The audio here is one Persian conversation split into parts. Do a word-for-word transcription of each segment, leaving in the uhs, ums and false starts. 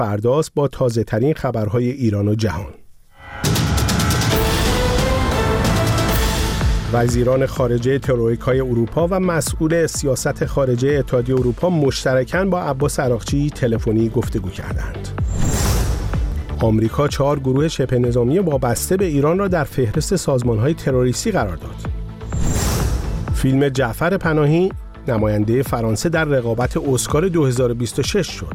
فرداست با تازه ترین خبرهای ایران و جهان. وزیران خارجه ترویکای اروپا و مسئول سیاست خارجه اتحادیه اروپا مشترکاً با عباس عراقچی تلفنی گفتگو کردند. آمریکا چهار گروه شبه نظامی وابسته به ایران را در فهرست سازمان‌های تروریستی قرار داد. فیلم جعفر پناهی نماینده فرانسه در رقابت اسکار دو هزار و بیست و شش شد.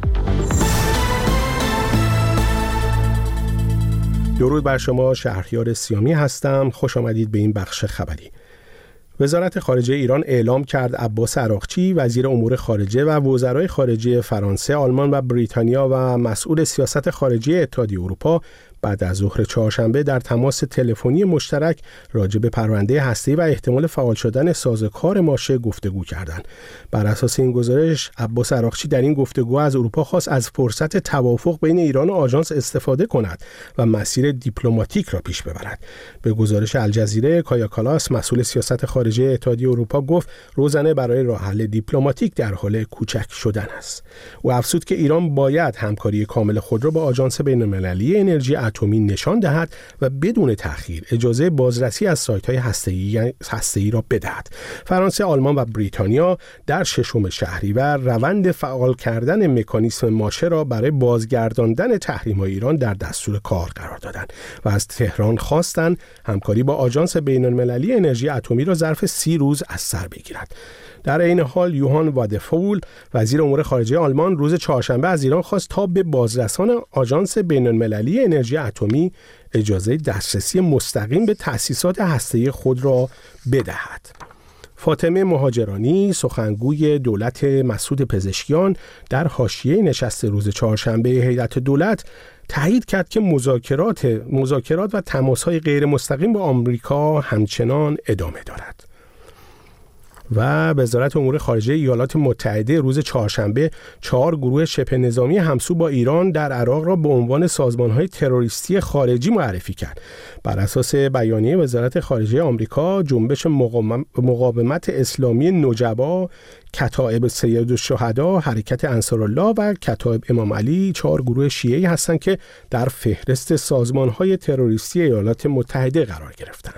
درود بر شما، شهریار سیامی هستم. خوش آمدید به این بخش خبری. وزارت خارجه ایران اعلام کرد عباس عراقچی وزیر امور خارجه و وزرای خارجه فرانسه، آلمان و بریتانیا و مسئول سیاست خارجی اتحادیه اروپا بعد از ظهر چهارشنبه در تماس تلفنی مشترک راجع به پرونده هسته‌ای و احتمال فعال شدن سازوکار ماشه گفتگو کردند. بر اساس این گزارش، عباس عراقچی در این گفتگو از اروپا خواست از فرصت توافق بین ایران و آژانس استفاده کند و مسیر دیپلماتیک را پیش ببرد. به گزارش الجزیره، کایا کالاس مسئول سیاست خارجه اتحادیه اروپا گفت روزانه برای راه حل دیپلماتیک در حال کوچک شدن است. او افزود که ایران باید همکاری کامل خود را با آژانس بین‌المللی انرژی اتمی نشان دهد و بدون تأخیر اجازه بازرسی از سایت‌های هسته‌ای هسته‌ای را بدهد. فرانسه، آلمان و بریتانیا در ششم شهریور روند فعال کردن مکانیسم ماشه را برای بازگرداندن تحریم‌های ایران در دستور کار قرار دادند و از تهران خواستند همکاری با آژانس بین‌المللی انرژی اتمی را ظرف سی روز از سر بگیرد. در این حال یوهان وادفول وزیر امور خارجه آلمان روز چهارشنبه از ایران خواست تا به بازرسان آژانس بین‌المللی انرژی اتمی اجازه دسترسی مستقیم به تأسیسات هسته‌ای خود را بدهد. فاطمه مهاجرانی سخنگوی دولت مسعود پزشکیان در حاشیه نشست روز چهارشنبه هیئت دولت تایید کرد که مذاکرات مذاکرات و تماس‌های غیر مستقیم با آمریکا همچنان ادامه دارد. و وزارت امور خارجه ایالات متحده روز چهارشنبه چهار گروه شبه نظامی همسو با ایران در عراق را به عنوان سازمان‌های تروریستی خارجی معرفی کرد. بر اساس بیانیه وزارت خارجه آمریکا، جنبش مقاومت اسلامی نجبا، کتائب سید الشهدا، حرکت انصارالله و کتائب امام علی چهار گروه شیعی هستند که در فهرست سازمان‌های تروریستی ایالات متحده قرار گرفتند.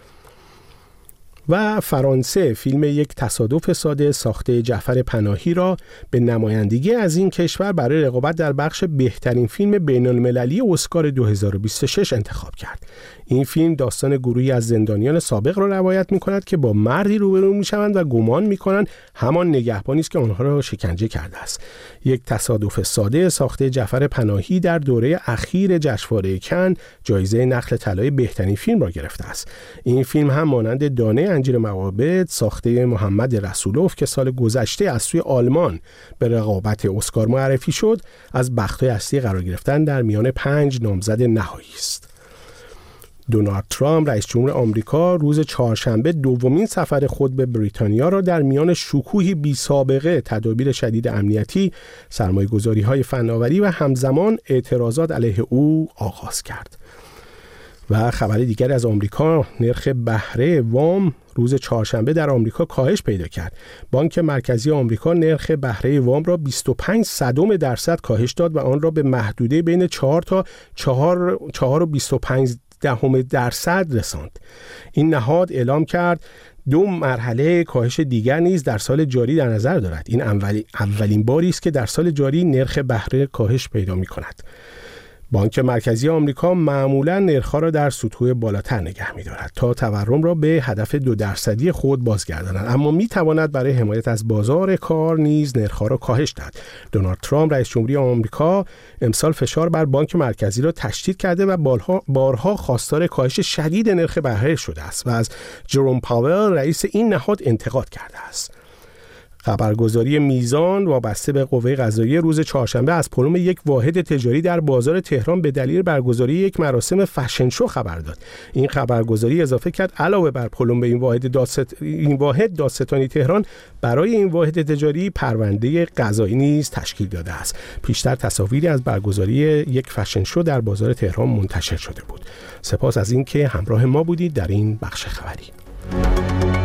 و فرانسه فیلم یک تصادف ساده ساخته جعفر پناهی را به نمایندگی از این کشور برای رقابت در بخش بهترین فیلم بین‌المللی اسکار دو هزار و بیست و شش انتخاب کرد. این فیلم داستان گروهی از زندانیان سابق را روایت می‌کند که با مردی روبرو می‌شوند و گمان می‌کنند همان نگهبانی است که آنها را شکنجه کرده است. یک تصادف ساده ساخته جعفر پناهی در دوره اخیر جشنواره کن جایزه نخل طلای بهترین فیلم را گرفته است. این فیلم هم مانند دانه انجیر معابد ساخته محمد رسولوف که سال گذشته از سوی آلمان به رقابت اسکار معرفی شد، از بخت‌های اصلی قرار گرفتن در میان پنج نامزد نهایی است. دونالد ترامپ رئیس جمهور آمریکا روز چهارشنبه دومین سفر خود به بریتانیا را در میان شکوهی بی سابقه تدابیر شدید امنیتی، سرمایه‌گذاری‌های فناوری و همزمان اعتراضات علیه او آغاز کرد. و خبر دیگر از آمریکا، نرخ بهره وام روز چهارشنبه در آمریکا کاهش پیدا کرد. بانک مرکزی آمریکا نرخ بهره وام را بیست و پنج صدم درصد کاهش داد و آن را به محدوده بین چهار تا چهار و بیست و پنج دهم درصد رساند. این نهاد اعلام کرد دو مرحله کاهش دیگر نیز در سال جاری در نظر دارد. این اولی اولین باری است که در سال جاری نرخ بهره کاهش پیدا می‌کند. بانک مرکزی آمریکا معمولاً نرخ‌ها را در سطوح بالاتر نگه می‌دارد تا تورم را به هدف دو درصدی خود بازگرداند، اما می‌تواند برای حمایت از بازار کار نیز نرخ‌ها را کاهش دهد. دونالد ترامپ رئیس جمهوری آمریکا امسال فشار بر بانک مرکزی را تشدید کرده و بارها بارها خواستار کاهش شدید نرخ بهره شده است و از جروم پاول رئیس این نهاد انتقاد کرده است. خبرگزاری میزان وابسته به قوه قضاییه روز چهارشنبه از پلم یک واحد تجاری در بازار تهران به دلیل برگزاری یک مراسم فشن شو خبر داد. این خبرگزاری اضافه کرد علاوه بر پلم به این واحد داست این واحد دادستانی تهران برای این واحد تجاری پرونده قضایی نیز تشکیل داده است. پیشتر تصاویری از برگزاری یک فشن شو در بازار تهران منتشر شده بود. سپاس از اینکه همراه ما بودید در این بخش خبری.